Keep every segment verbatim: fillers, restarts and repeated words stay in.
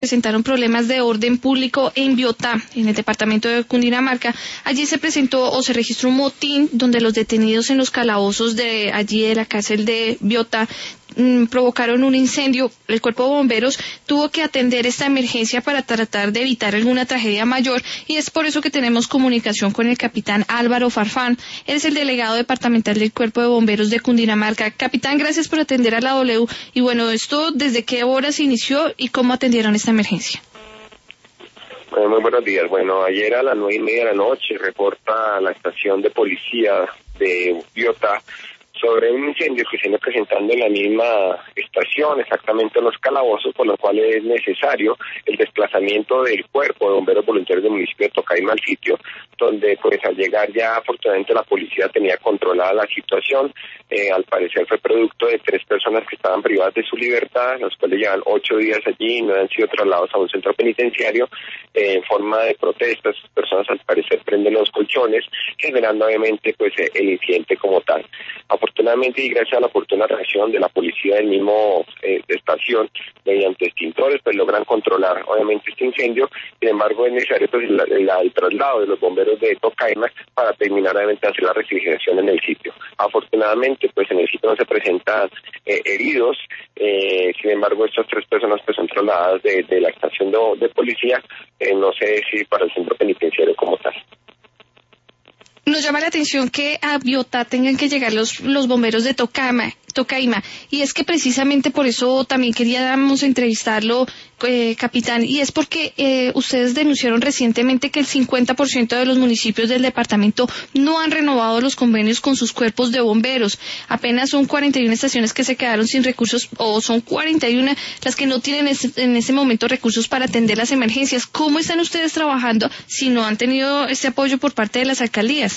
presentaron problemas de orden público en Biotá, en el departamento de Cundinamarca. Allí se presentó o se registró un motín donde los detenidos en los calabozos de allí de la cárcel de Biotá mmm, provocaron un incendio. El cuerpo de bomberos tuvo que atender esta emergencia para tratar de evitar alguna tragedia mayor, y es por eso que tenemos comunicación con el capitán Álvaro Farfán. Él es el delegado departamental del cuerpo de bomberos de Cundinamarca. Capitán, gracias por atender a la W. Y bueno, esto, ¿desde qué horas inició y cómo atendieron esta emergencia? Bueno, muy buenos días. Bueno, ayer a las nueve y media de la noche reporta la estación de policía de Biotá sobre un incendio que se viene presentando en la misma estación, exactamente en los calabozos, por lo cual es necesario el desplazamiento del cuerpo de bomberos voluntarios del municipio de Tocaima al sitio, donde pues al llegar ya afortunadamente la policía tenía controlada la situación. Eh, al parecer fue producto de tres personas que estaban privadas de su libertad, los cuales llevan ocho días allí y no han sido trasladados a un centro penitenciario eh, en forma de protesta. Esas personas al parecer prenden los colchones, generando obviamente pues el incidente como tal. Afortunadamente y gracias a la oportuna reacción de la policía del mismo eh, de estación, mediante extintores, pues logran controlar obviamente este incendio. Sin embargo, es necesario pues, la, la, el traslado de los bomberos de Tocaima para terminar obviamente hacer la refrigeración en el sitio. Afortunadamente, pues en el sitio no se presentan eh, heridos. Eh, sin embargo, estas tres personas pues son trasladadas de, de la estación de, de policía, eh, no sé si para el centro penitenciario como tal. Nos llama la atención que a Biotá tengan que llegar los, los bomberos de Tocaima, Tocaima, y es que precisamente por eso también queríamos entrevistarlo, eh, capitán, y es porque eh, ustedes denunciaron recientemente que el cincuenta por ciento de los municipios del departamento no han renovado los convenios con sus cuerpos de bomberos. Apenas son cuarenta y una estaciones que se quedaron sin recursos, o son cuarenta y una las que no tienen es, en este momento recursos para atender las emergencias. ¿Cómo están ustedes trabajando si no han tenido este apoyo por parte de las alcaldías?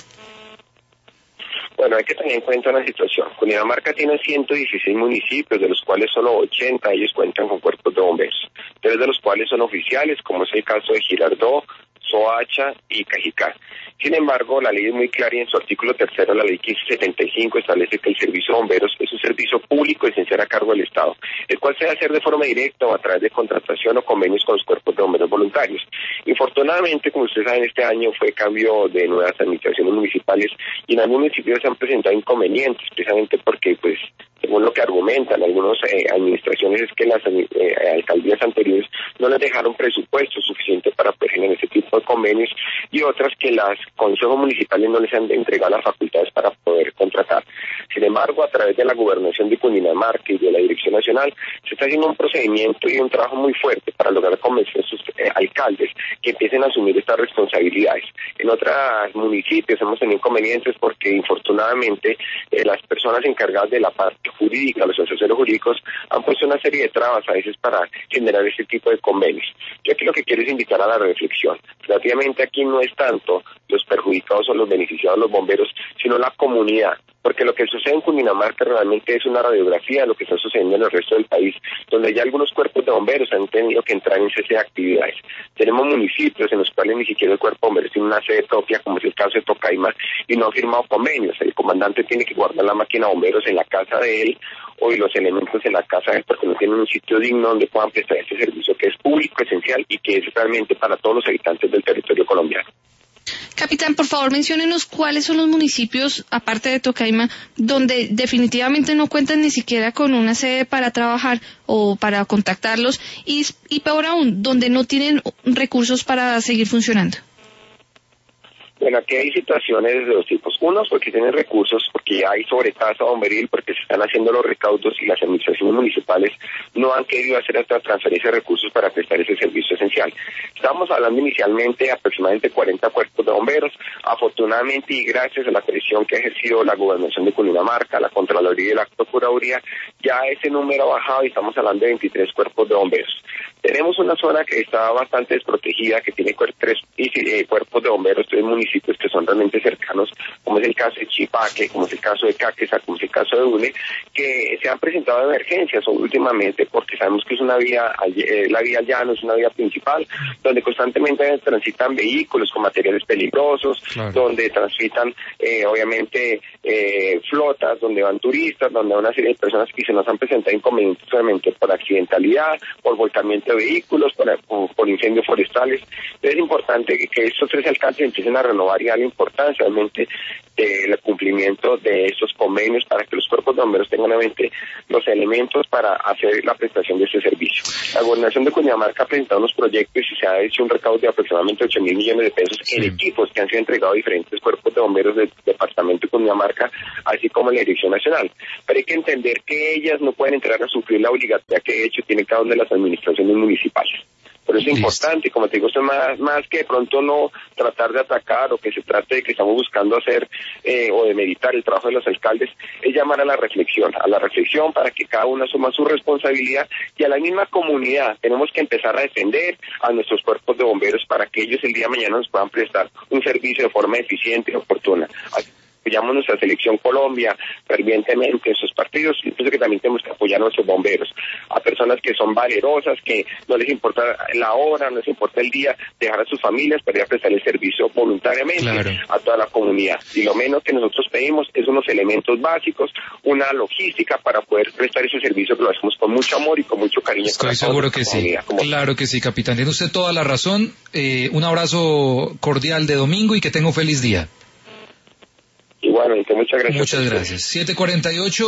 Bueno, hay que tener en cuenta una situación. Cundinamarca tiene ciento dieciséis municipios, de los cuales solo ochenta ellos cuentan con cuerpos de bomberos, tres de los cuales son oficiales, como es el caso de Girardot, Soacha y Cajicá. Sin embargo, la ley es muy clara y en su artículo tercero, la ley quince setenta y cinco, establece que el servicio de bomberos es un servicio público esencial a cargo del Estado, el cual se debe hacer de forma directa o a través de contratación o convenios con los cuerpos de bomberos voluntarios. Infortunadamente, como ustedes saben, este año fue cambio de nuevas administraciones municipales y en algunos municipios se han presentado inconvenientes, precisamente porque, pues, según lo que argumentan algunas eh, administraciones, es que las eh, alcaldías anteriores no les dejaron presupuesto suficiente para poder generar ese tipo de convenios, y otras que las consejos municipales no les han entregado las facultades para poder contratar. Sin embargo, a través de la gobernación de Cundinamarca y de la Dirección Nacional, se está haciendo un procedimiento y un trabajo muy fuerte para lograr convencer a sus eh, alcaldes que empiecen a asumir estas responsabilidades. En otros municipios hemos tenido inconvenientes porque, infortunadamente, eh, las personas encargadas de la parte jurídica, los asesores jurídicos, han puesto una serie de trabas a veces para generar este tipo de convenios. Yo aquí lo que quiero es invitar a la reflexión. Relativamente aquí no es tanto los perjudicados o los beneficiados, los bomberos, sino la comunidad. Porque lo que sucede en Cundinamarca realmente es una radiografía de lo que está sucediendo en el resto del país, donde ya algunos cuerpos de bomberos han tenido que entrar en cese de actividades. Tenemos municipios en los cuales ni siquiera el cuerpo de bomberos tiene una sede propia, como es el caso de Tocaima, y no ha firmado convenios. El comandante tiene que guardar la máquina de bomberos en la casa de él, o y los elementos en la casa de él, porque no tienen un sitio digno donde puedan prestar este servicio que es público, esencial y que es realmente para todos los habitantes del territorio colombiano. Capitán, por favor, menciónenos cuáles son los municipios, aparte de Tocaima, donde definitivamente no cuentan ni siquiera con una sede para trabajar o para contactarlos, y, y peor aún, donde no tienen recursos para seguir funcionando. Bueno, aquí hay situaciones de dos tipos. Unos porque tienen recursos, porque hay sobretasa bomberil, porque se están haciendo los recaudos y las administraciones municipales no han querido hacer esta transferencia de recursos para prestar ese servicio esencial. Estábamos hablando inicialmente de aproximadamente cuarenta cuerpos de bomberos. Afortunadamente y gracias a la presión que ha ejercido la gobernación de Cundinamarca, la Contraloría y la Procuraduría, ya ese número ha bajado y estamos hablando de veintitrés cuerpos de bomberos. Tenemos una zona que está bastante desprotegida, que tiene tres eh, cuerpos de bomberos, tres municipios que son realmente cercanos, como es el caso de Chipaque, como es el caso de Caquesa, como es el caso de Une, que se han presentado emergencias últimamente porque sabemos que es una vía, eh, la vía llano es una vía principal, donde constantemente transitan vehículos con materiales peligrosos, claro, donde transitan eh, obviamente eh, flotas, donde van turistas, donde hay una serie de personas que se nos han presentado inconvenientes obviamente por accidentalidad, por volcamiento de vehículos, por, por, por incendios forestales. Es importante que, que estos tres alcaldes empiecen a renovar y darle importancia realmente del cumplimiento de estos convenios para que los cuerpos de bomberos tengan en mente los elementos para hacer la prestación de este servicio. La Gobernación de Cundinamarca ha presentado unos proyectos y se ha hecho un recaudo de aproximadamente ocho mil millones de pesos sí. en equipos que han sido entregados a diferentes cuerpos de bomberos del departamento de Cundinamarca, así como la Dirección Nacional. Pero hay que entender que ellas no pueden entrar a sufrir la obligatoriedad que de hecho tiene cada una de las administraciones municipales. Por eso es importante, como te digo, esto es más, más que de pronto no tratar de atacar o que se trate de que estamos buscando hacer eh, o de meditar el trabajo de los alcaldes, es llamar a la reflexión, a la reflexión para que cada uno asuma su responsabilidad y a la misma comunidad tenemos que empezar a defender a nuestros cuerpos de bomberos para que ellos el día de mañana nos puedan prestar un servicio de forma eficiente y oportuna. Apoyamos nuestra selección Colombia fervientemente en sus partidos, y pienso que también tenemos que apoyar a nuestros bomberos, a personas que son valerosas, que no les importa la hora, no les importa el día, dejar a sus familias para ir a prestar el servicio voluntariamente claro. a toda la comunidad. Y lo menos que nosotros pedimos es unos elementos básicos, una logística para poder prestar ese servicio que lo hacemos con mucho amor y con mucho cariño. Estoy seguro que sí. Claro que sí, capitán. Tiene usted toda la razón. Eh, un abrazo cordial de domingo y que tenga un feliz día. Igualmente, muchas gracias. Muchas gracias. siete cuarenta y ocho